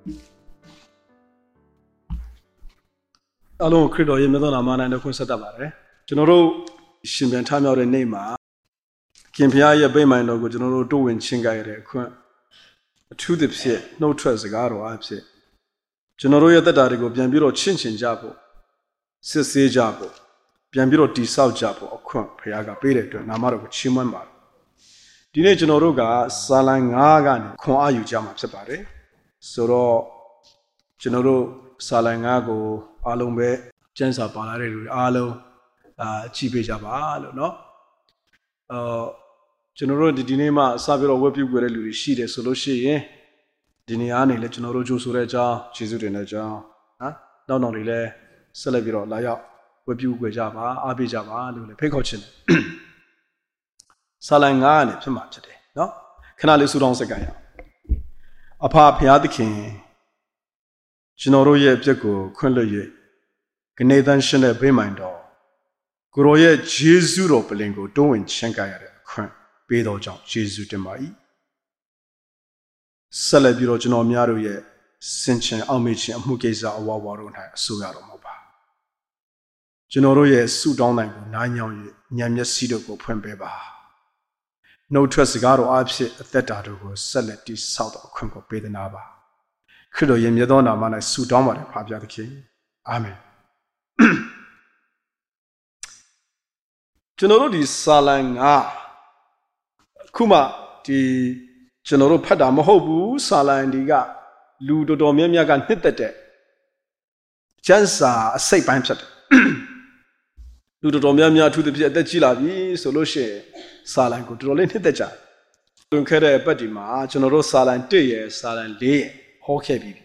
Along Credo, you know, man, and the Consatavare. General Shimban time out a name. Kimpia Bayman logo, General doing Chingai, to the pse, no trust agaro, I've said. General Yadarigo, Biambiro Chinchin Jabo, Sisi Jabo, Biambiro di South Jabo, or Quant, Piaga Bede, Namaro Chimamar. Dine Generoga, Salang Agan, Kwa you jam up separe. Soro General Salangago, Alumbe, Jensa Palare, Alo, Chipe Jabalo, no? General di Dinema, Savero Webu Guerrelu, she de Soloshi, Diniani, let General Josureja, Chizurinaja, not only Celebiro, Laya, Webu Guejava, Abijava, Pecochin. Salangani, so much today, no? Canali Sudan Sagaya. Apa Piadikin, General Yebjago, Kunle, Canadian Shene Baymindo, Guroye, Jesu Ropelingo, doing Shankaya, Bedo John, Jesu de Mai. Celebiro Genomiaru, Sinchin, Almich, and Mugeza, Wawaruna, Sugaro Moba. General Sudan, 9 young Yamyasido, Puembeba. No trust garo abse that was select south of Congo Bedanaba. Credo Yemyadona mana Sudama, Pabia the King. Amen. General di Salang Kuma di General Padamahobu, Salandiga, Ludo Domiagan hit the day. Jansa a safe answer. Ludomia to the Gilavi, Solution, Salan could roll in the jar. Don't care a Badima, General Salan Day, Salan Lay, Hockey.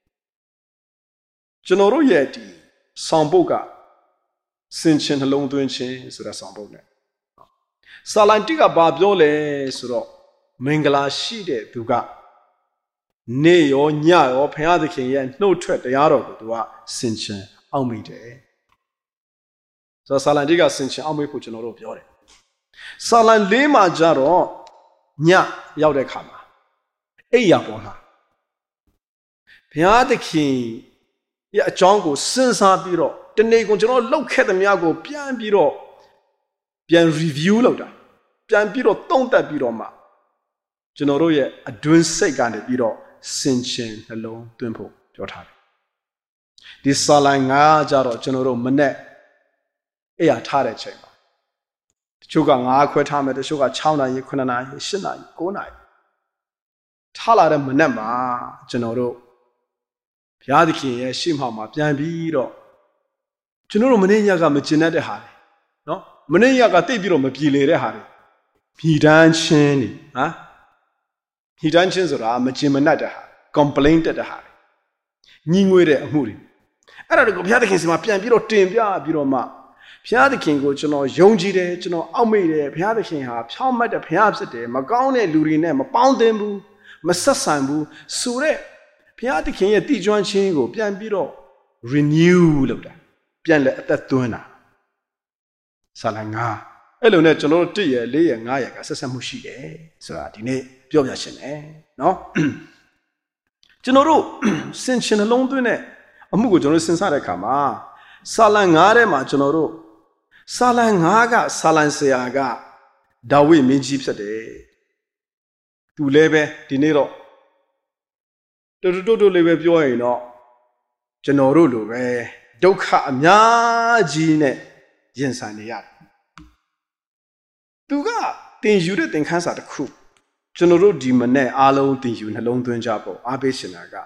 General Yeti, Samboga, Sinchin alone doing chains, so that's Samboga. Salantiga Babiole, Suro, Mingala Shide, Duga. Nay or Nya or Piadikin, no tread the Yaro, Dua, Sinchin, Almide. So Salandiga Sinchin, Almi Puchinoro Piore. Salan Lima Jaro, Nya, Yaudekama. Eyapona. Piadikin, Ya Jongo, Sinsa Biro, the Negonjano, look at the Miago, Pian Biro, Pian review Loda, Pian Biro, don't that Biro ma. Genoroye, a doing second Biro, Sinchin, alone, Dimple, your time. This Salanga Jaro, Genoro Manet. Ea tare chamber. Sugar Aquatame, the sugar China, Kunana, Shina, Gonai. Tala de Manema, Genoro. Piadiki, Shimhama, Piambiro. Genoro Maniaga Machinette Harry. No? Maniaga Tibiro Macile Harry. Hidan Cheni, Hidan Chenzora, Machimanata, complained at the Harry. Ningwe Muri. I don't go Piadikins, my Piambiro, Timbia, Biroma. Piadikin go to know Yongi, to know Almeida, Piadikin have, how might the Piabsate, Magone, Lurine, Mapoundembu, Massasambu, Sure, Piadikin, a Dijon Chingo, Piambiro, renew Loda, Pianle at that Duna. Salanga, Elonet, no tea, lay and I, Sasamushi, Saratine, Piovashin, no? Genoro, Sinchin alone doing it. Amugo Jonas inside Kama. Salangare Machinoro. Salangaga, Salanseaga, Dawi Mijipsa de Tulebe, Dinero. Dodo lebe joino, Genoro, Doka Mia Gine, Jensania. Duga, things you didn't cancer the crew. General Dimane, Alo, the Yun, alone to Jabo, Abishinaga.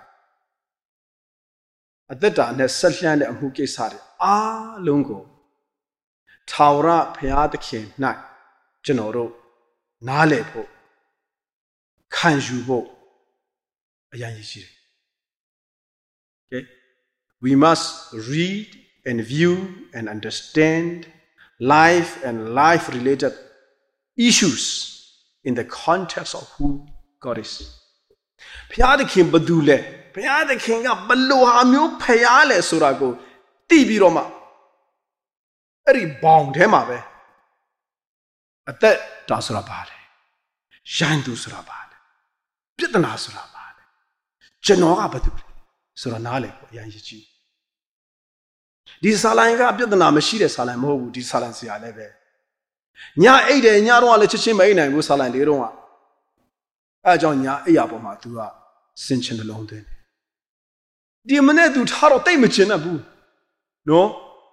At that time, there's Salyan and Huke Sari. Lungo. Taura Piadkin, Night, Genoro, Nalepo, Kanjubo, Ayanji. Okay? We must read and view and understand life and life-related issues in the context of who God is. Piadkin Badule, Piadkin up Baluamu Payale Surago, Tibiroma. Very bound him up. At that, Dasurabad, Shandu Surabad, Pitana Surabad, Genoa Badu. ဆိုတော့နားလေပေါ့အရင်ရကြီးဒီဆာလိုင်းကပြဿနာမရှိတဲ့ဆာလိုင်းမဟုတ်ဘူးဒီဆာလိုင်းဆရာလည်းပဲညအိတ်တယ်ညတော့လည်းချက်ချင်းမအိတ်နိုင်ဘူးဆာလိုင်းလေးတော့ကအဲအကြောင်းညအိတ်ရပေါ်မှာ तू ကစင်ချင်နှလုံးသွင်းတယ်ဒီမနေ့ तू ထားတော့တိတ်မချင်တတ်ဘူးနော်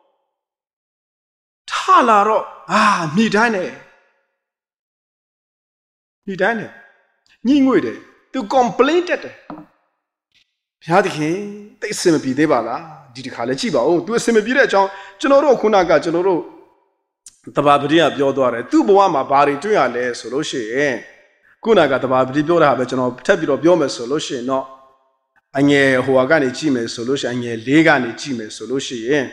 ထားလာတော့မိတိုင်းနဲ့ညှိငွေ့တယ် तू complain တက်တယ်ဘုရားသခင်တိတ်အစင်မပြေသေးပါလားဒီတစ်ခါလည်းကြည့်ပါဦး तू အစင်မပြေတဲ့အကြောင်းကျွန်တော်တို့ခုနကကျွန်တော်တို့တဘာပတိကပြောသွားတယ်သူ့ဘဝမှာဘာတွေတွေ့ရလဲဆိုလို့ရှိရင်ခုနကတဘာပတိပြောတာပဲကျွန်တော်ထပ်ပြီးတော့ပြောမယ်ဆိုလို့ရှိရင်တော့အငယ်ဟိုကနေကြည့်မယ်ဆိုလို့ရှိရင်အငယ်၄ကနေကြည့်မယ်ဆိုလို့ရှိရင်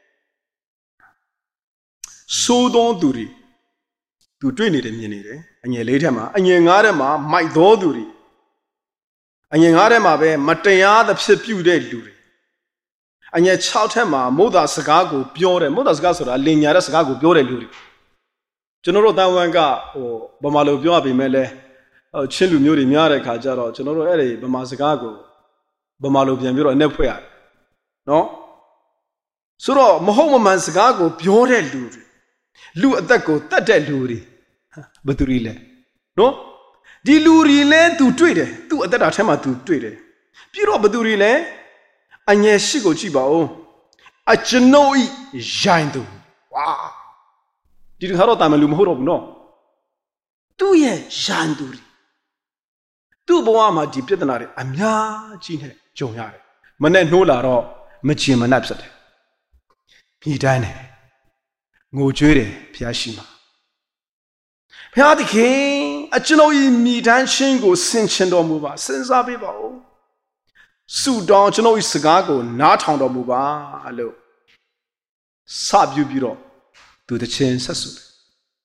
စိုးသောသူတွေသူတွေ့နေတယ်မြင်နေတယ်အငယ်၄ထဲမှာအငယ်၅ထဲမှာမိုက်သောသူတွေအငယ်၅ထဲမှာပဲမတရားသဖြင့်ပြုတဲ့လူတွေအငယ်6ထက်မှာမုဒ္ဒစကားကိုပြောတယ်မုဒ္ဒစကားဆိုတာလင်ညာတဲ့စကားကိုပြောတဲ့လူတွေကျွန်တော်တို့တန်ဝန်ကဗမာလိုပြောရပေမဲ့လဲချင်းလူမျိုးတွေများတဲ့ခါကျတော့ကျွန်တော်တို့အဲ့ဒီဗမာစကားကိုဗမာလိုပြန်ပြီးတော့အ내ဖွဲ့ရတယ်နော်ဆိုတော့မဟုတ်မမှန်စကားကိုပြောတဲ့လူတွေလူအသက်ကိုတတ်တဲ့လူတွေဘယ်သူတွေလဲနော်ဒီလူတွေလဲသူတွေ့တယ်သူ့အသက်တာထဲမှာသူတွေ့တယ်ပြီးတော့ဘယ်သူတွေလဲအငယ်ရှိကိုကြည့်ပါဦးအကျွန်ုပ်ဤရိုင်းသူဝါဒီတစ်ခါတော့တာမန်လူမဟုတ်တော့ဘူးနော်သူ့ရဲ့ရိုင်းသူသူ့ဘဝမှာဒီပြဿနာတွေအများကြီးနဲ့ကြုံရတယ်မနဲ့နှိုးလာတော့မချင်မနှက်ဖြစ်တယ်ပြည်တိုင်းတယ်ငိုကြွေးတယ်ဖျားရှိမှာဖျားသခင်အကျွန်ုပ်ဤမိတိုင်းချင်းကိုဆင်ခြင်တော်မူပါစဉ်းစားပေးပါဦးဆုတောင်းကျွန်ုပ်ဤစကားကိုနားထောင်တော်မူပါလို့စပြုပြီးတော့သူတခြင်းဆက်ဆုတယ်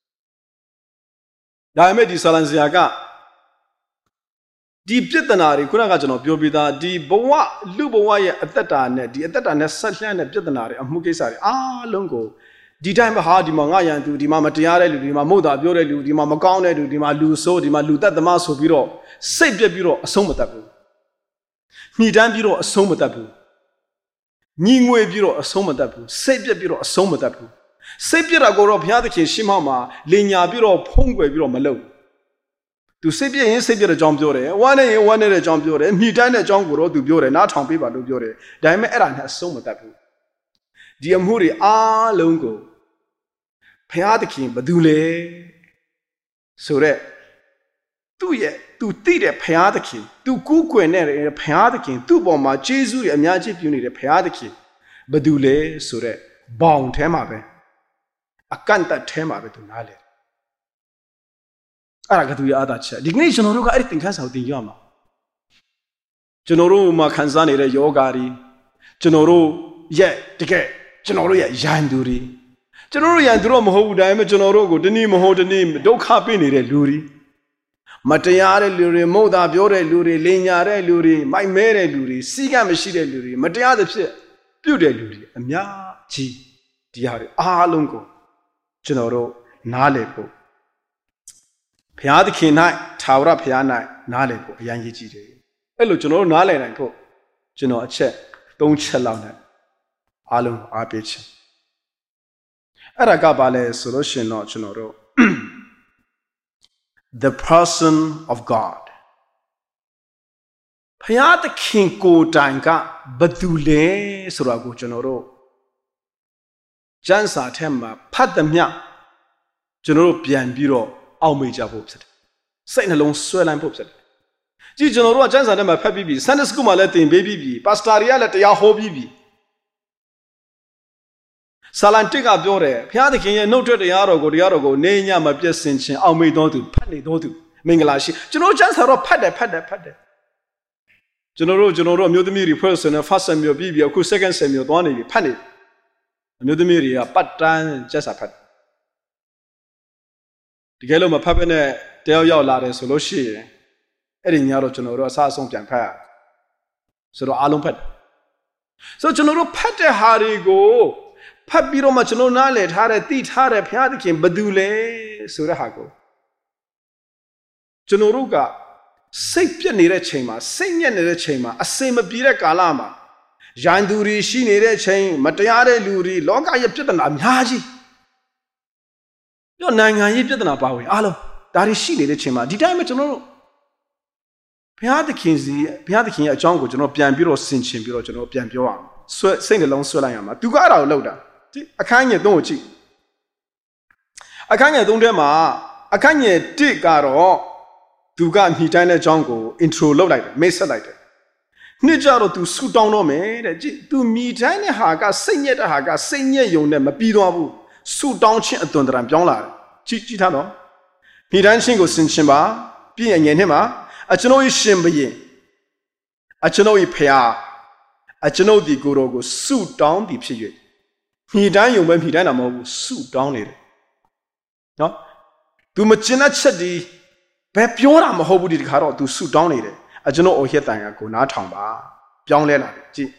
ဒါပေမဲ့ဒီဆာလန်ဆရာကဒီပြဿနာတွေခုနကကျွန်တော်ပြောပြီးသားဒီဘဝလူဘဝရဲ့အသက်တာနဲ့ဒီအသက်တာနဲ့ဆက်လျှက်တဲ့ပြဿနာတွေအမှုကိစ္စတွေအားလုံးကိုဒီတိုင်းမှာဒီမှာငါရန်သူဒီမှာမတရားတဲ့လူဒီမှာမဟုတ်တာပြောတဲ့လူဒီမှာမကောင်းတဲ့လူဒီမှာလူဆိုးဒီမှာလူသက်သမားဆိုပြီးတော့စိတ်ပြက်ပြီးတော့အဆုံးမတတ်ဘူးညှိတမ်းပြီးတော့အဆုံးမတတ်ဘူးညီငွေပြီးတော့အဆုံးမတတ်ဘူးစိတ်ပြက်ပြီးတော့အဆုံးမတတ်ဘူးစိတ်ပြက်တာကိုတော့ဘုရားသခင်ရှင်းမောက်မှာလင်ညာပြီးတော့ဖုံးကွယ်ပြီးတော့မလုပ်သူစိတ်ပြည့်ရင်စိတ်ပြည့်တဲ့အကြောင်းပြောတယ်ဝမ်းနဲ့ရင်ဝမ်းနဲ့တဲ့အကြောင်းပြောတယ်မြည်တိုင်းတဲ့အကြောင်းကိုတော့သူပြောတယ်နားထောင်ပေးပါလို့ပြောတယ်ဒါပေမဲ့အဲ့ဒါနဲ့အဆုံးမတတ်ဘူးဒီအမှုတွေအားလုံးကိုဘုရားသခင်ဘယ်သူလဲဆိုတော့သူ့ရဲ့သူသိတဲ့ဘုရားသခင်သူကူးကွယ်နေတဲ့ဘုရားသခင်သူ့ပေါ်မှာကျေးဇူးတွေအများကြီးပြုနေတဲ့ဘုရားသခင်ဘယ်သူလဲဆိုတော့ဘောင်ထဲမှာပဲအကန့်အသတ်ထဲမှာပဲသူနားလဲအဲ့ဒါကသူရဲ့အားသာချက်ဒီကနေ့ကျွန်တော်တို့ကအဲ့ဒီသင်ခန်းစာကိုသင်ရမှာကျွန်တော်တို့မှာခံစားနေတဲ့ယောဂါတွေကျွန်တော်တို့ရဲ့တကယ်ကျွန်တော်တို့ရဲ့ရန်သူတွေကျွန်တော်တို့ရန်သူတော့မဟုတ်ဘူးဒါပေမဲ့ကျွန်တော်တို့ကိုတနည်းမဟုတ်တနည်းဒုက္ခပေးနေတဲ့လူတွေမတရားတဲ့လူတွေမဟုတ်တာပြောတဲ့လူတွေလင်ညာတဲ့လူတွေမိုက်မဲတဲ့လူတွေစီးကမရှိတဲ့လူတွေမတရားသဖြင့်ပြုတ်တဲ့လူတွေအများကြီးဒီဟာတွေအားလုံးကိုကျွန်တော်တို့နားလည်ဖို့ဘုရားသခင်၌ထာဝရဘုရား၌နားလည်ဖို့အရင်ကြီးကြည့်တယ်အဲ့လိုကျွန်တော်တို့နားလည်နိုင်ဖို့ကျွန်တော်အချက်၃ချက်လောက်နဲ့အားလုံးအားပေးချင်အဲ့ဒါကဘာလဲဆိုလို့ရှိရင်တော့ကျွန်တော်တို့ the person of God ဘုရားသခင်ကိုယ်တိုင်ကဘယ်သူလဲဆိုတာကိုကျွန်တော်တို့ကျမ်းစာထဲမှာဖတ်သမျှကျွန်တော်တို့ပြန်ပြီးတော့အောက်မေ့ကြဖို့ဖြစ်တယ်စိတ်နှလုံးဆွဲလန်းဖို့ဖြစ်တယ်ကြည့်ကျွန်တော်တို့ကကျမ်းစာထဲမှာဖတ်ပြီးပြီ Sunday School မှာလည်းသင်ပေးပြီးပြီပါစတာတွေကလည်းတရားဟောပြီးပြီဆာလန်တစ်ကပြောတယ်ဘုရားသခင်ရဲ့နှုတ်ထွက်တရားတော်ကိုနေညမပြည့်စင်ခြင်းအောက်မေ့တော်သူဖတ်နေတော်သူမင်္ဂလာရှိကျွန်တော်ကျမ်းစာတော့ဖတ်တယ်ကျွန်တော်တို့အမျိုးသမီးတွေဖွဲ့ဆိုနေ first Samuel ပြီးပြီအခု second Samuel သွားနေပြီဖတ်နေအမျိုးသမီးတွေကပတ်တန်းကျက်စာဖတ်တကယ်လို့မဖတ်ဘဲနဲ့တယောက်ရောက်လာတယ်ဆိုလို့ရှိရင်အဲ့ဒီညတော့ကျွန်တော်တို့အစားအဆုံးပြန်ဖတ်ရဆိုတော့အားလုံးဖတ်ဆိုကျွန်တော်တို့ဖတ်တဲ့ဟာတွေကိုဖတ်ပြီးတော့မှကျွန်တော်နားလည်ထားတဲ့သိထားတဲ့ဘုရားသခင်ဘယ်သူလဲဆိုတဲ့ဟာကိုကျွန်တော်တို့ကစိတ်ပြက်နေတဲ့ချိန်မှာစိတ်ညက်နေတဲ့ချိန်မှာအစင်မပြေတဲ့ကာလမှာ Yanduri she needed chain, Matayare Luri, Loga Yapitana Naji. Your Nanga Yapitana Bawi, Allo, that is she needed chima. Did I mention no? Pia the king at Jungle, General Pian Bureau, Sinchin Bureau, General Pian Bureau, sing along Solayama. Do got out loader. I can't don't cheat. I can't don't them. I can't dig out all. Do got he dine a jungle, intro low like Mesa like that. Nijaro to suit down on me, to me, Tiny Haga, sing yet a Haga, sing ye, you never be do suit down chin at Dundram Jongla. Chitano. He done single Sinchimba, being in him, a Chano is Shimby. A Chano Pia, a Chano di Gorogo, suit down the period. He done you when he done a move, suit down it. No? To Machina Chadi, Pepiora Mahobudi Caro to suit down it. I don't know here than I go not tamba. Young Lena.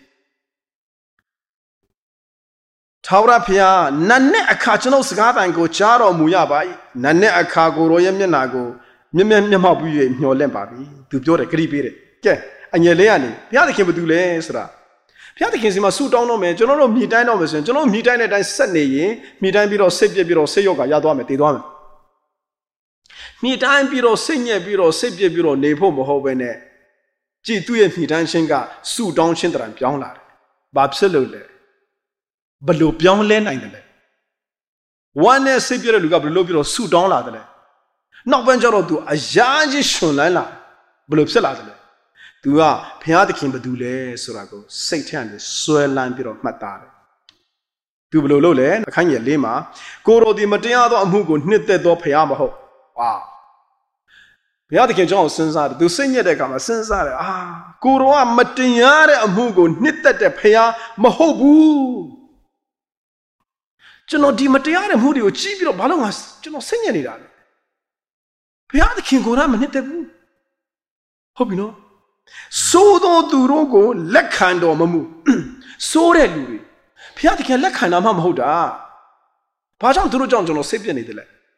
Taura Pia, Nane a Kachano Sgata and go Charo Muyabai, Nane a Cargo Royam Yanago, Mimamabu, no Lembabi, to Jore Creepy. Get, and Yeleani, Piata came to Lesra. Piata came to suit down on me, General Midine Officer, General Midine and Sunday, Midine Biro, Sabia Biro, Sayoga, Yadome, Tidome. Midine Biro, Senior Biro, Sabia Biro, Nepo Mohobene. G. 2 and Midan Shinga, Su Don Chindran Piangla. Babsalole. Balu Piang Len and the one as Sabia Lugablo, Su Don Ladle. Not Benjaro to a Jaji Shunala, Blupsaladle. Do a Piata Kimbadule, Surago, Satan, the soil land bit of Matare. Do Blole, Kanya Lima, Goro di Mateado Amugo, knit the door Piamaho. Wow. Piata King John Sensar, do sing it a Sensar. Ah, Goroa Matiare Amugo, knit the Pia Mahobu. General di Matiare Mudio, Chibi of Balomas, General sing it. Piata King Goram knit the boo. Hope you know. So don't do rogo, Lekando Mamu. So red Luri. Piata King Lekana Mamhoda. Pajam to John John Sapian it.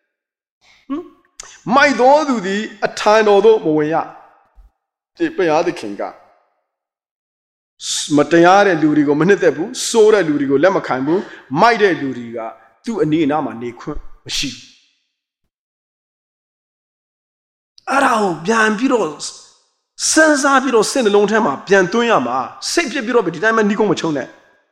My door do thee a time or do Moya. The Kinga. Matayare Lurigo Manetebu, Sora Lurigo Lamakambu, my day Luriga, to a Ninama Niku, she. Arao, Bian Viros, Senza Viro send a long time up, Bian Toyama, save your Biro, but I'm a Nico Machone.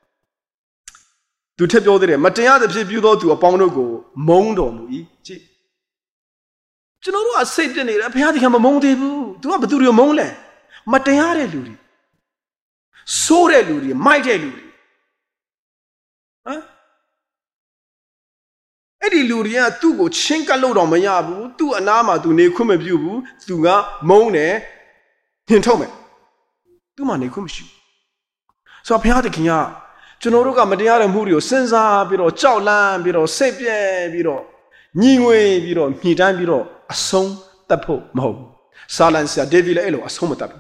To tell you the Mataya the Pibudo to a Ponogo, Mondo Mui. You know what I said in it? I had to come among the boo. Do I do your mole? Matayare Luri. Sore Luri, my day Luri. Huh? Eddie Luria, tu go chinka load on Mayabu, tu anama, tu Nekume Bubu, tu Mone, Hintome. Do my Nekumshu. So I had to Kia. Jonoroga Madiara Murio, Senza Biro, Chow Lam Biro, Sapien Biro, Ningwe Biro, Midan Biro. A song tapo mo. Salansia devil elo as homotap.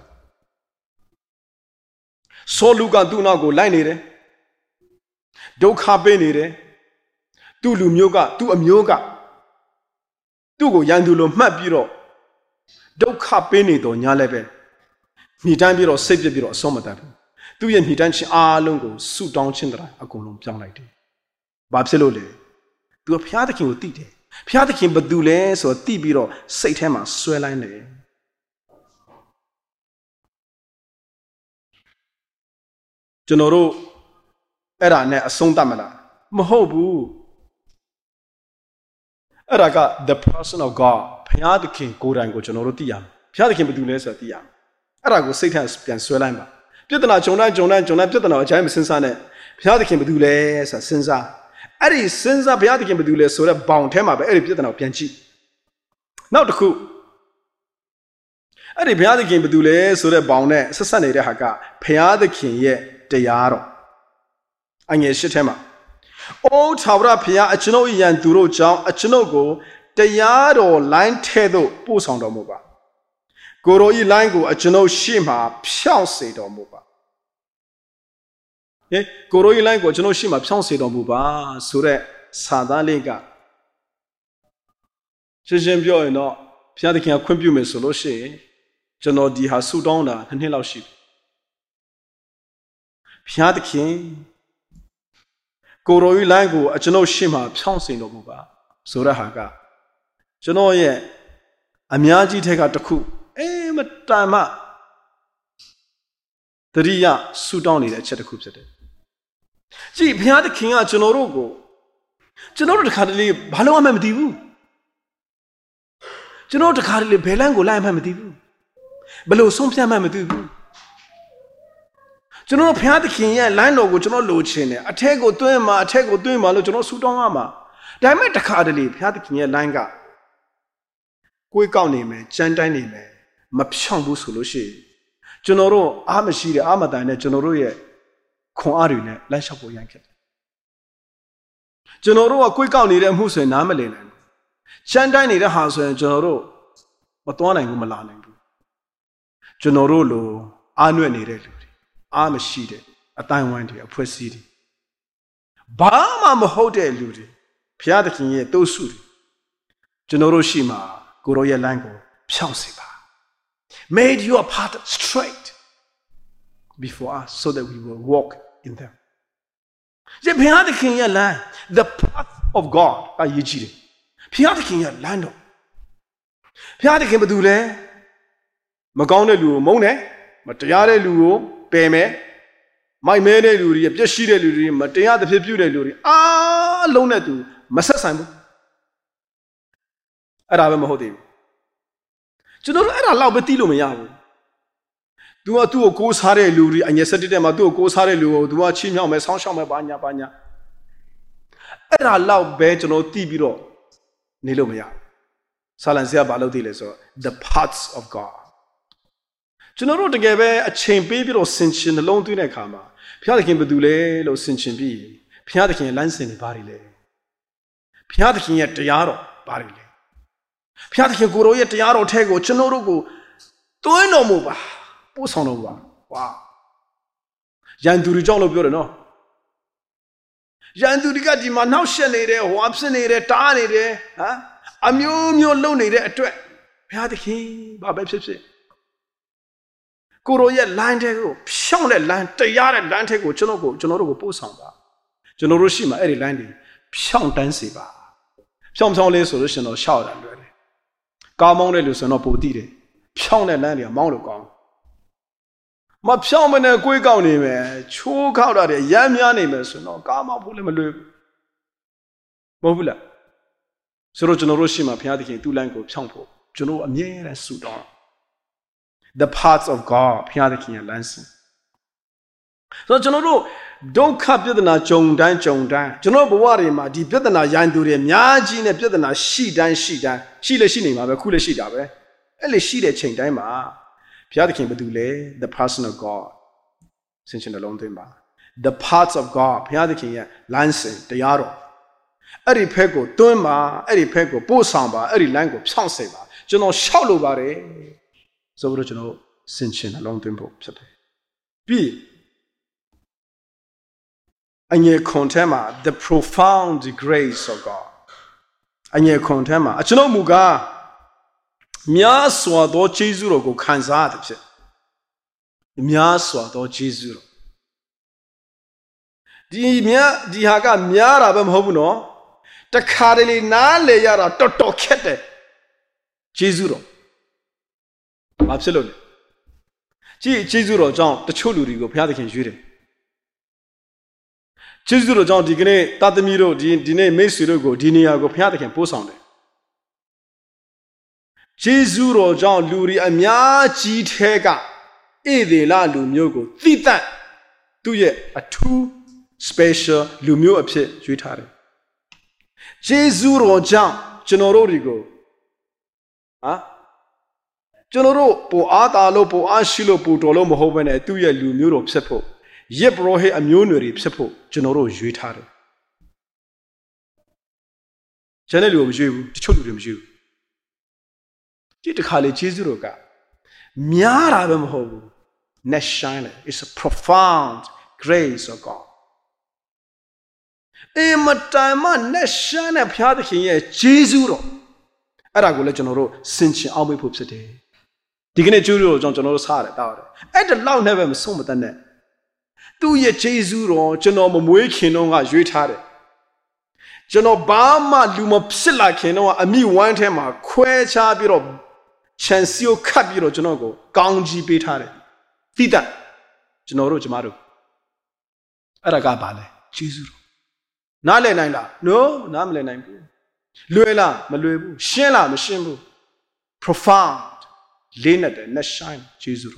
So Luga do not go line it. Do cabinere. Do lumyoga, do a myoga. Do go yandulo mapiro. Do cabinito nyalebe. Midan biro, save biro, somotap. Do ye midanchi a longo, suit down chindra, a column young like it. Babselole. Do a piata king with tea. Piata King Badule, so Tibiro, Satama, Swelline. Genoro era ne a song damala. Mahobu Eraga, the person of God, Piata King Gorango Genorotia. Piata King Badule, so Tia. Erago Satan's Pian Swelline. Pitana Jonah, Pitana, James Sensane. Piata King Badule, Sensa. Ari Senza Piata King Badule, so that bound Tema by Eric Pitana Pianchi. Now the coup. Ari Piata King Badule, so that bound Sasane Haka, Piata King ye, Deyaro. And yes, Shitema. Oh, Tavra Pia, a Chino Yan Duro Chow, a Chinogo, Deyaro, line Tedo, Pusando Moba. Goro Ilango, a Chino Shima, Piao Sedo Moba. Goroi language no shima pionse do muba so that sada linga Shin Bio no Piata King Quimpume solo she Jano di ha su down da and hill ship 피하드킨 고로이 라이고 저노 심하 평생도 뭐가 소라하가 저노의 아미아지 대가 듣고 에마따마 드리야 수다운이래 쳐듣고 있었대 지 피하드킨아 저노로고 저노로 가들이 발로 하면 되부 저노로 가들이 벨랑고 라이면 되부 발로 손피하면 되부 저노 피하드킨의 라인로고 저노 로치네 아태고 뚜에마 로 저노 수다운아마 다음에 가들이 피하드킨의 라인가 꼬이까오니메 짠다이니메 마평부 솔로시 저노로 아마시리 아마다네 저노로의 콩아리네 라이샤보 양켓 저노로가 꼬이까오니레 무슨 나멜레네 짠다이니레 하소엔 저노로 어떠하나인고 말라나인고 저노로로 아뇌니레 아마시데 아타이완데 아프시디 바마 모호데 루디 피하드킨의 또수리 저노로시마 고로의 랑고 평세바 made your path straight before us so that we will walk in them. 이제 피하드킨의 란 the path of God가 예지래. 피하드킨의 란도 피하드킨 뭐두래? 뭐가운데 루 몽네, 뭐တရားတဲ့လူကိုပယ်မယ်မိုက်မဲတဲ့လူတွေပြည့်ရှိတဲ့လူတွေမတရားသဖြင့်ပြုတဲ့လူတွေအားလုံးနဲ့သူမဆက်ဆိုင်ဘူးအဲ့ဒါပဲမဟုတ်သေးဘူးကျွန်တော်တို့အဲ့ဒါလောက်ပဲသိလို့မရဘူးသူကသူ့ကိုကိုးစားတဲ့လူတွေအငယ်စက်တက်မှာသူ့ကိုကိုးစားတဲ့လူကိုသူကချီးမြှောက်မယ်ဆောင်းရှောက်မယ်ဘာညာအဲ့ဒါလောက်ပဲကျွန်တော်သိပြီးတော့နေလို့မရဘူးဆာလန်ဆရာဘာလုပ်သိလဲဆိုတော့ the paths of Godကျွန်တော်တို့တကယ်ပဲအချိန်ပေးပြီးတော့ဆင်ခြင်နှလုံးသွင်းတဲ့အခါမှာဘုရားသခင်ဘယ်သူလဲလို့ဆင်ခြင်ပြီးဘုရားသခင်ရဲ့လမ်းစဉ်တွေဘာတွေလဲဘုရားသခင်ရဲ့တရားတော်ဘာတွေလဲဘုရားသခင်ကိုယ်တော်ရဲ့တရားတော်ထဲကိုကျွန်တော်တို့ကိုတွင်းတော်မူပါပို့ဆောင်တော်မူပါဝါရန်သူတွေကြောင့်လို့ပြောတယ်နော်ရန်သူတွေကဒီမှာနှောက်ရှက်နေတယ်ဟွာဖြစ်နေတယ်တားနေတယ်ဟမ်အမျိုးမျိုးလုံနေတဲ့အတွက်ဘုရားသခင်ဘာပဲဖြစ်ဖြစ်ကိုရောရဲ့ line တဲ့ကိုဖြောင်းတဲ့ line တရားတဲ့ line တဲ့ကိုကျွန်တော်တို့ကိုပို့ဆောင်ပါကျွန်တော်တို့ရှိမှအဲ့ဒီ line တွေဖြောင်းတန်းစေပါဖြောင်းလေးဆိုလို့ရှင်တော့ရှောက်တာလွယ်တယ်ကားမောင်းတဲ့လူဆိုတော့ပိုတည်တယ်ဖြောင်းတဲ့ line တွေကမောင်းလို့ကောင်းမဖြောင်းမနဲ့ကိုယ်ကောက်နေမယ်ချိုးခောက်တာတွေရမ်းများနေမယ်ဆိုတော့ကားမောင်းဖို့လည်းမလွယ်ဘူးမဟုတ်ဘူးလားဆိုတော့ကျွန်တော်တို့ရှိမှဘုရားသခင်သူ့ line ကိုဖြောင်းဖို့ကျွန်တော်အမြဲတမ်းဆုတောင်းthe paths of God ဘုရားသခင်ရဲ့လမ်းစဉ်ဆိုတော့ကျွန်တော်တို့ဒုက္ခပြဿနာကြုံတိုင်းကျွန်တော်ဘဝတွေမှာဒီပြဿနာရန်သူတွေအများကြီးနဲ့ပြဿနာရှိတိုင်းရှိလဲရှိနေမှာပဲခုလည်းရှိတာပဲအဲ့လေရှိတဲ့ချိန်တိုင်းမှာဘုရားသခင်ဘယ်သူလဲ the person of God ဆင်ခြင်နှလုံးသွင်းပါ the paths of God ဘုရားသခင်ရဲ့လမ်းစဉ်တရားတော်အဲ့ဒီဖက်ကိုတွန်းပါအဲ့ဒီဖက်ကိုပို့ဆောင်ပါအဲ့ဒီလမ်းကိုဖြောင့်စေပါကျွန်တော်ရှောက်လို့ပါတယ်ဆိုတော့ကျွန်တော်ဆင်ခြင်နှလုံးသွင်းဖို့ဖြစ်တယ်ပြီးအငယ်ခွန်ထဲမှာ the profound grace of God အငယ်ခွန်ထဲမှာကျွန်တော်မူကားများစွာသောကျေးဇူးတော်ကိုခံစားရတဲ့ဖြစ်များစွာသောကျေးဇူးတော်ဒီဟာကများတာပဲမဟုတ်ဘူးနော်တခါတလေနားလေရတာတော်တော်ခက်တယ်ကျေးဇူးတော်ဘာဖြစ်လို့လဲကျေးဇူးတော်ကြောင့်တချို့လူတွေကိုဘုရားသခင်ရွေးတယ်ကျေးဇူးတော်ကြောင့်ဒီကနေ့တာသမီတို့ဒီနေ့မိတ်ဆွေတို့ကိုဒီနေရာကိုဘုရားသခင်ပို့ဆောင်တယ်ကျေးဇူးတော်ကြောင့်လူတွေအများကြီးထဲကဧဒေလလူမျိုးကိုသိတတ်သူ့ရဲ့အထူး special လူမျိုးအဖြစ်ရွေးထားတယ်ကျေးဇူးတော်ကြောင့်ကျွန်တော်တို့တွေကိုကျွန်တော်တို့ပိုအားတာလို့ပိုအားရှိလို့ပိုတော်လို့မဟုတ်ဘဲနဲ့သူ့ရဲ့လူမျိုးတော်ဖြစ်ဖို့ယစ်ပရောဟိတ်အမျိုးနွယ်တွေဖြစ်ဖို့ကျွန်တော်တို့ရွေးထားတယ်ကျန်တဲ့လူကမရွေးဘူးတချို့လူတွေမရွေးဘူးဒီတစ်ခါလေကျေးဇူးတော်ကများတာပဲမဟုတ်ဘူး net shine it's a profound grace of God မတိုင်မ net shine ဘုရားသခင်ရဲ့ကျေးဇူးတော်အဲ့ဒါကိုလည်းကျွန်တော်တို့ဆင်ခြင်အောင်မေ့ဖို့ဖြစ်တယ်ဒီကနေ့ကျိုးတို့ကြောင့်ကျွန်တော်တို့စားရတယ်တောက်ရတယ်အဲ့ဒါလောက်နဲ့ပဲမဆုံးမတတ်နဲ့ Tu ye Jesu ro, Jano Moe Kinonga Jutare. Jano Bama Luma Psilla Kino, a me one time a queer chabiro, Chansio Cabiro Janogo, Ganji Betare. Fida, Janoro Jamaru. Aragabale, Jesu. Nale Naila, no, Namle Nambu. Luela, Malubu, Shela, Mashimbu. Profound. Lenade, Nashine, Jesu.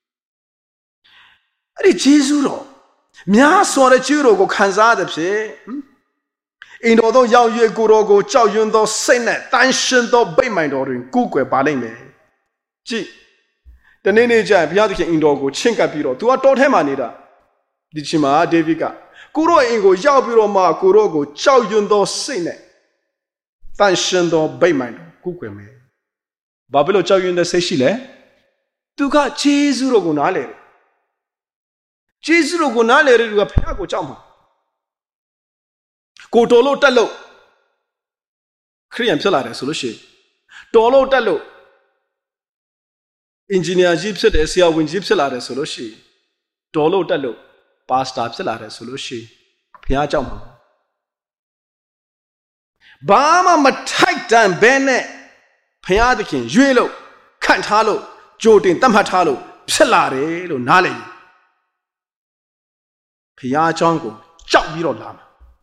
Ari Jesu. Mia saw a Juro go Kanzada Pse. In although Yao Ye Gurogo, Chow Yundo, Senet, Danshan do Baymind or in Google Balame. Gee, the Nene Jab, Yadiki Indogo, Chinka Biro, to a taught him Anida. Dichima, Deviga. Guro Ingo, Yao Biro Ma, Gurogo, Chow Yundo, Senet. Danshan do Baymind, Google me. Babylon Chow Yunda Seshile. Tuga Jesu Gunale. Jesu Gunale to a Piago Jama. Go Dolo Talo. Kriam Salada solution. Dolo Talo. Engineer Gypsy, Sia Win Gypsalada solution. Dolo Talo. Past up Salada solution. Piajama. Bama Matai Dan Bene. Piadikin, Juelo, Cantalo, Jodin, Tamatalo, Salare, Nale. Pia Jango, Chop Biro Lama.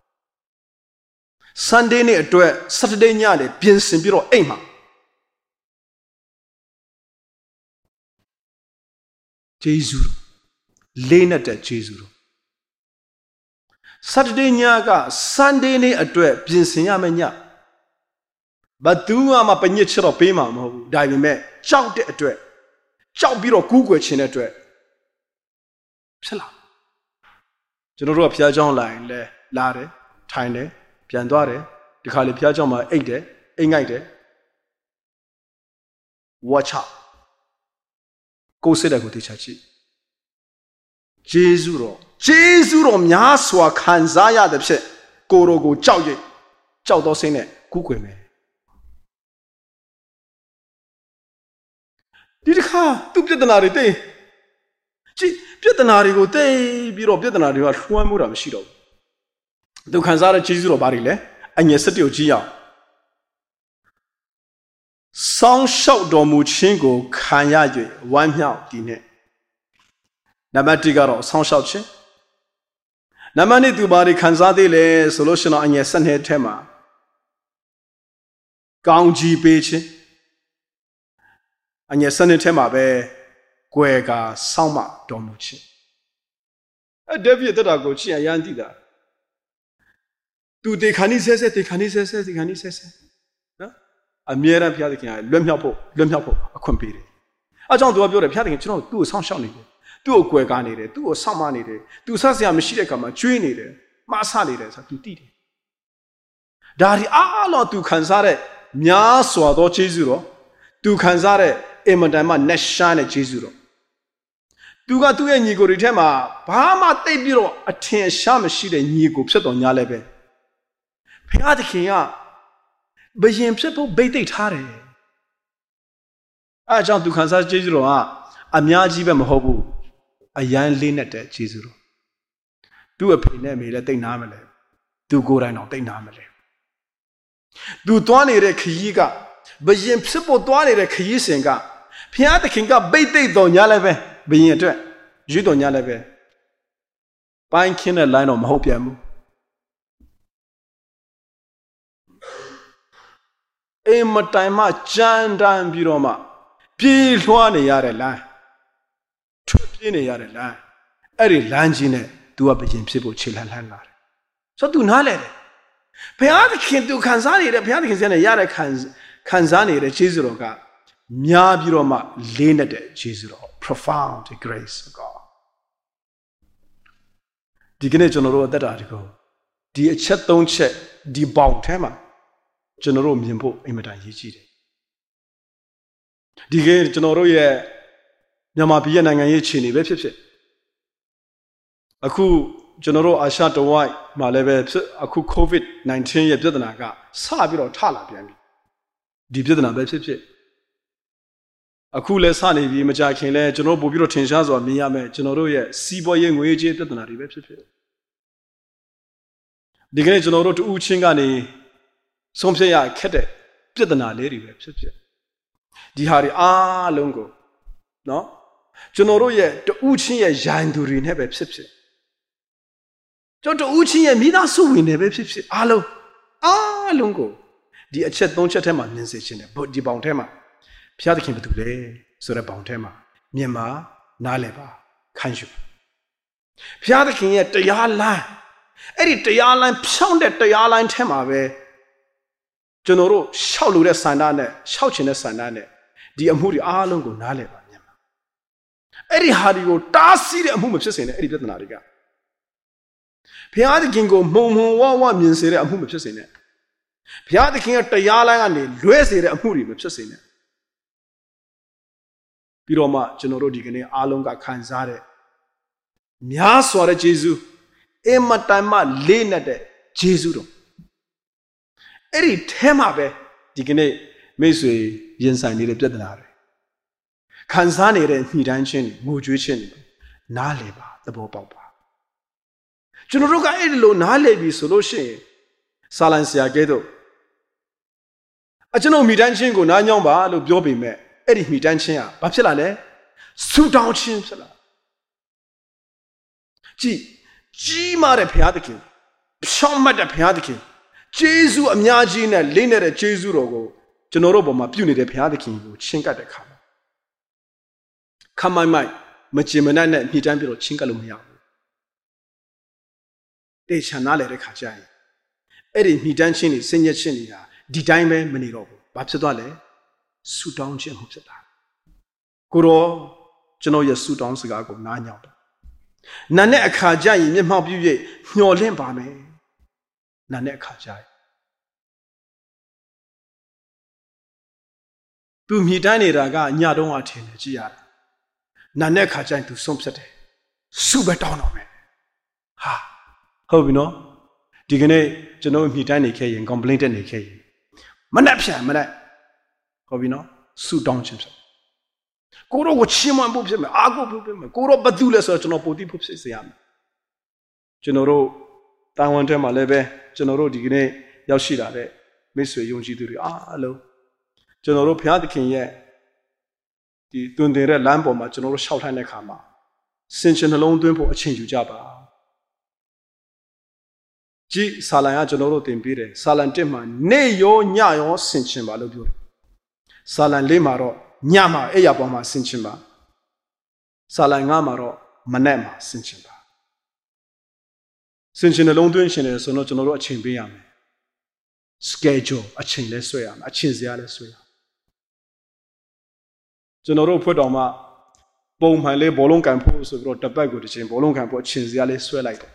Sunday near Dwe, Saturday Nyale, Piensin Biro Ema. Jesu, Lena de Jesu. Saturday Nyaga, Sunday near Dwe, Piensin Yamenya. But do am up a niche of Pima, diving me, chow de adre. Chow Biro Google chin adre. Sala. General Piajon line, le, lare, tine, piandoare, the Kali Piajama, 8 day, 8 day. Watch out. Go sit a good teacher. Jesuro, Myaswa, Kanzaya, the pit, Gorogo, chow ye, chow dosine, Google me. Did ha to Pietanari day? Gee, Pietanari go day, Biro Pietanari are one more of Shido. Do Kanzara Jesu Barile, and yes, Setio Gia. Song shout Domu Chingo, Kanyaje, 1 yard dinner. Namatigaro, Song shout che. Namani to Bari Kanzadile, solution on yes, and head tema. Gangji Beach. And yes, Sunday Tema be Guega Sama Domuchi. A devil that I go chi a yandida. Do the Cani says it, the Cani says it, the Cani says it. A mere Piadican, Lumhapo, a compere. I don't do a beauty Piadican, do some shawny, do a Gueganide, do a Samanide, do Sassia Machidecama, Trinide, Masalides, a Tutiti. Daddy, Allah do Kansare, Mia Swado Jesu, do Kansare. Emadama Nashana Jesu. Duga to a Nigo Ritema, Bahama Debiro, a 10 Shamashi and Nigo set on Yalebe. Piatikia, but him people baited Harry. I jump to Kansas Jesu, a Miajibam Hobu, a young Linette Jesu. Do a pinemi that they namele. Do go and not they namele. Do 20 Kiga, but him people 20 Kisinga. Piata King got baited on Yalebe, being a dread. You don't Yalebe. Buying kin a line of Hopiamu. Ematima, Jan Dan Biroma. Peel one a yard a line. Trip in a yard a line. Every langine do up a Jim Sibo chill and landlord. So do not let it. Piata King do Kanzani, the Piata King a yard Kanzani, the Chizuroga. Nya Biroma Lena de Jesu, profound grace of God. The General that article. The chat don't check the bound tema. General Mimpo Imita Yiji. The General ye Yamabian and Yachini Website. Aku General Ashata White, Maleve, Aku COVID-19 Yabdanaga, Sabiro Tala Biami. The Bidana website. အခုလဲစနေပြီမကြခင်လဲကျွန်တော်ပို့ပြီးတော့ထင်ရှားစွာမြင်ရမယ်ကျွန်တော်တို့ရဲ့စီးပွားရေးငွေကြေးပြဿနာတွေပဲဖြစ်ဖြစ်ဒီကနေ့ကျွန်တော်တို့တူးချင်းကနေဆုံးဖြတ်ရခက်တဲ့ပြဿနာလေးတွေပဲဖြစ်ဖြစ်ဒီဟာတွေအားလုံးကိုနော်ကျွန်တော်တို့ရဲ့တူးချင်းရဲ့ရန်သူတွေနဲ့ပဲဖြစ်ဖြစ်ကျွန်တော်တူးချင်းရဲ့မိသားစုဝင်တွေပဲဖြစ်ဖြစ်အားလုံးကိုဒီအချက်၃ချက်ထဲမှာမြင်စေချင်တယ်ဒီပေါင်ထဲမှာဖျားသခင်ဘာတူလဲဆိုတဲ့ပေါင်ထဲမှာမြင်ပါနားလည်ပါခံယူဖျားသခင်ရဲ့တရားလမ်းအဲ့ဒီတရားလမ်းဖြောင်းတဲ့တရားလမ်းထဲမှာပဲကျွန်တော်တို့ရှောက်လို့တဲ့ဆန္ဒနဲ့ရှောက်ချင်တဲ့ဆန္ဒနဲ့ဒီအမှုတွေအားလုံးကိုနားလည်ပါမြင်ပါအဲ့ဒီဟာတွေကိုတားဆီးတဲ့အမှုမဖြစ်စေနဲ့အဲ့ဒီပြဿနာတွေကဖျားသခင်ကိုမုံဝမြင်စေတဲ့အမှုမဖြစ်စေနဲ့ဘုရားသခင်ရဲ့တရားလမ်းကနေလွဲစေတဲ့အမှုတွေမဖြစ်စေနဲ့ပြီးတော့မှကျွန်တော်တို့ဒီကနေ့အားလုံးကခံစားတဲ့များစွာတဲ့ယေရှုအမတန်မှလေးနက်တဲ့ယေရှုတော်အဲ့ဒီထဲမှာပဲဒီကနေ့မိတ်ဆွေရင်ဆိုင်နေတဲ့ပြဿနာတွေခံစားနေတဲ့ညှိနှိုင်းခြင်းငိုကြွေးခြင်းတွေနားလည်ပါသဘောပေါက်ပါကျွန်တော်တို့ကအဲ့ဒီလိုနားလည်ပြီဆိုလို့ရှိရင်စာလံဆရာကဲတော့ကျွန်တော်မိတန်းချင်းကိုနားညောင်းပါလို့ပြောပေမဲ့အဲ့ဒီမိတန်းချင်းကဘာဖြစ်လာလဲဆူတောင်းခြင်းဖြစ်လာကြီးမားတဲ့ဘုရားသခင်ဖြောင့်မတ်တဲ့ဘုရားသခင်ဂျေဇုအများကြီးနဲ့လေးနေတဲ့ဂျေဇုတော်ကိုကျွန်တော်တို့ပေါ်မှာပြုနေတဲ့ဘုရားသခင်ကိုချင်းကပ်တဲ့အခါမှာခမိုင်မချင်မနဲ့မိတန်းပြတော့ချင်းကပ်လို့မရဘူးတေချာနားလေတဲ့ခါကျရင်အဲ့ဒီမိတန်းချင်းတွေစင်ညက်ချင်းတွေဟာဒီတိုင်းပဲမနေတော့ဘူးဘာဖြစ်သွားလဲဆူတောင်းခြင်းမှုဖြစ်တာကိုတော့ကျွန်တော်ရဲ့ဆူတောင်းစကားကိုနားညောင်းတယ်နာနဲ့အခါကျရင်မျက်မှောက်ပြု၍မျှော်လင့်ပါမယ်နာနဲ့အခါကျရင်သူမြည်တမ်းနေတာကညတုန်းကထင်တယ်ကြည့်ရတယ်နာနဲ့အခါကျရင်သူဆုံးဖြတ်တယ်ဆူပဲတောင်းတော့မယ်ဟာဟုတ်ပြီနော်ဒီကနေ့ကျွန်တော်မြည်တမ်းနေခဲ့ရင် complaint တက်နေခဲ့ရင်မနဲ့ဟုတ်ပြီနော်ဆူတောင်းခြင်းဖြစ်ကိုတော့ကိုချီးမွမ်းဖို့ဖြစ်မယ်အားကိုးဖို့ဖြစ်မယ်ကိုတော့ဘာတူလဲဆိုတော့ကျွန်တော်ပို့တိဖို့ဖြစ်စေရမယ်ကျွန်တော်တို့တာဝန်ထဲမှာလည်းပဲကျွန်တော်တို့ဒီကနေ့ရောက်ရှိလာတဲ့မိတ်ဆွေယုံကြည်သူတွေအားလုံးကျွန်တော်တို့ဘုရားသခင်ရဲ့ဒီတွင်တင်တဲ့လမ်းပေါ်မှာကျွန်တော်တို့ရှောက်ထိုင်တဲ့အခါမှာစင်ချင်နှလုံးသွင်းဖို့အချိန်ယူကြပါကြည်ဆာလံကကျွန်တော်တို့တင်ပေးတယ်ဆာလံ1မှာနေရောညရောစင်ချင်ပါလို့ပြောတယ်ဆာလံ4မှာတော့ညမှာအဲ့ရပေါ်မှာစင်ချင်ပါဆာလံ9မှာတော့မနက်မှာစင်ချင်ပါစင်ချင်နှလုံးသွင်းရှင်တယ်ဆိုတော့ကျွန်တော်တို့အချိန်ပေးရမယ် schedule အချိန်လဲဆွဲရမယ်အချိန်စရာလဲဆွဲရကျွန်တော်တို့ဖွက်တော်မှာပုံမှန်လေးဘောလုံးကန်ဖို့ဆိုပြီးတော့တပတ်ကိုတစ်ချိန်ဘောလုံးကန်ဖို့အချိန်စရာလေးဆွဲလိုက်တယ်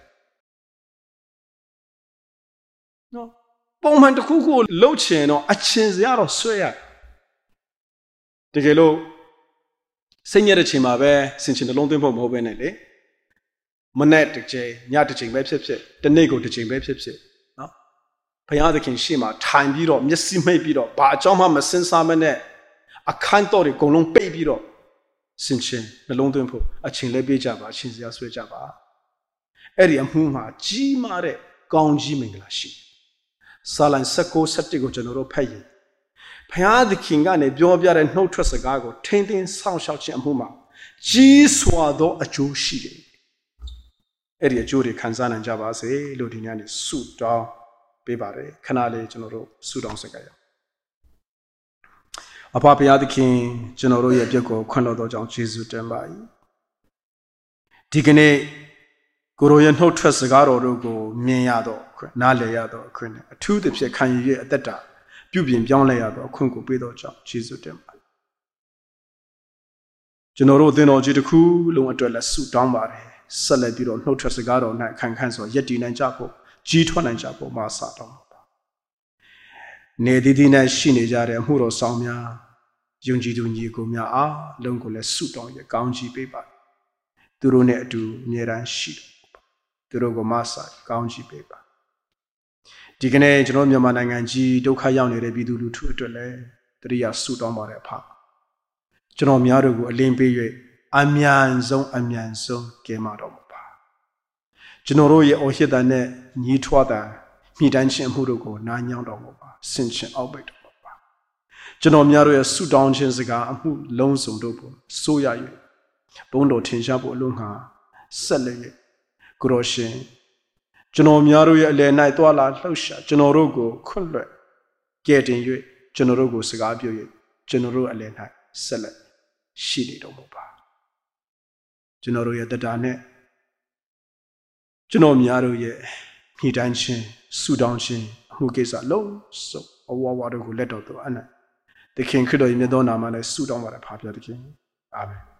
နော်ပုံမှန်တစ်ခုခုလှုပ်ချင်တော့အချင်းစရာတော့ဆွဲရတကယ်လို့စိတ်ညစ်တဲ့ချိန်မှာပဲစင်ချင်နှလုံးသွင်းဖို့မဟုတ်ဘဲနဲ့လေမနေ့တစ်ချိန်ညတစ်ချိန်ပဲဖြစ်ဖြစ်တနေ့ကိုတစ်ချိန်ပဲဖြစ်ဖြစ်နော်ဘုရားသခင်ရှေ့မှာထိုင်ပြီးတော့မျက်စိမိတ်ပြီးတော့ဘာအကြောင်းမှမစင်စားမနဲ့အခန်းတော်တွေအကုန်လုံးပိတ်ပြီးတော့စင်ချင်နှလုံးသွင်းဖို့အချိန်လဲပေးကြပါအချိန်စရာဆွဲကြပါအဲ့ဒီအမှုမှာကြီးမားတဲ့ကောင်းကြီးမင်္ဂလာရှိစာလံ19:7ကိုကျွန်တော်တို့ဖတ်ရင်ဘုရားသခင်ကနေပြောပြတဲ့နှုတ်ထွက်စကားကိုထိမ့်သိမ်းစောင့်ရှောက်ခြင်းအမှုမှာကြီးစွာသောအကျိုးရှိတယ်အဲ့ဒီအကျိုးတွေခံစားနိုင်ကြပါစေလို့ဒီညနေဆုတောင်းပေးပါတယ်ခဏလေးကျွန်တော်တို့ဆုတောင်းစကားရအဖဘုရားသခင်ကျွန်တော်တို့ရဲ့အပြစ်ကိုခွင့်တော်သောကြောင့်ယေရှုတင်ပါ၏ဒီကနေ့ကိုရောရဲ့နှုတ်ထွက်စကားတော်တို့ကိုမြင်ရတော့နားလည်ရတော့အခွင့်နဲ့အထူးသဖြင့်ခံယူရဲ့အသက်တာပြုပြင်ပြောင်းလဲရတော့အခွင့်ကိုပေးတော့ကြောင့်ယေရှုတင်ပါကျွန်တော်တို့အသင်းတော်ကြီးတစ်ခုလုံးအတွက်လည်းဆုတောင်းပါတယ်ဆက်လက်ပြီးတော့နှုတ်ထွက်စကားတော်၌ခံခန့်စွာယက်တည်နိုင်ကြဖို့ကြီးထွားနိုင်ကြဖို့မှာစတောင်းပါနေသည်သည်၌ရှိနေကြတဲ့အမှုတော်ဆောင်များယုံကြည်သူညီကိုများအားလုံးကိုလည်းဆုတောင်းရကောင်းချီးပေးပါသူတို့နဲ့အတူအမြဲတမ်းရှိသူတို့ကိုမဆာကောင်းချီးပေးပါဒီကနေ့ကျွန်တော်မြန်မာနိုင်ငံကြီးဒုက္ခရောက်နေတဲ့ပြည်သူလူထုအတွက်လည်းတရိယာဆုတောင်းပါတယ်အဖကျွန်တော်များတို့ကိုအလင်းပေး၍အမြန်ဆုံးကဲမတော်မူပါကျွန်တော်တို့ရဲ့အော်ဟစ်တာနဲ့ညီးထွားတာမိတိုင်းချင်းမှုတို့ကိုနားညောင်းတော်မူပါဆင်ခြင်အောက်ပိတ်တော်မူပါကျွန်တော်များတို့ရဲ့ဆုတောင်းခြင်းစကားအမှုလုံးစုံတို့ကိုစိုးရ၍ဘုန်းတော်ထင်ရှားဖို့အလို့ငှာဆက်လက်၍ကိုရောရှင်ကျွန်တော်များတို့ရဲ့အလယ်၌တွာလာလှုပ်ရှားကျွန်တော်တို့ကိုခွန့်လွှဲကဲတင်၍ကျွန်တော်တို့ကိုစကားပြော၍ကျွန်တော်တို့အလယ်၌ဆက်လက်ရှိနေတော်မူပါကျွန်တော်တို့ရဲ့တရားနဲ့ကျွန်တော်များတို့ရဲ့မိတိုင်းချင်းဆုတောင်းခြင်းအမှုကိစ္စလုံးစုံအဝဝတို့ကိုလက်တော်သူအနံ့သခင်ခရစ်တော်ရဲ့မြတ်သောနာမနဲ့ဆုတောင်းပါရဖာဖျားသခင်အာမင်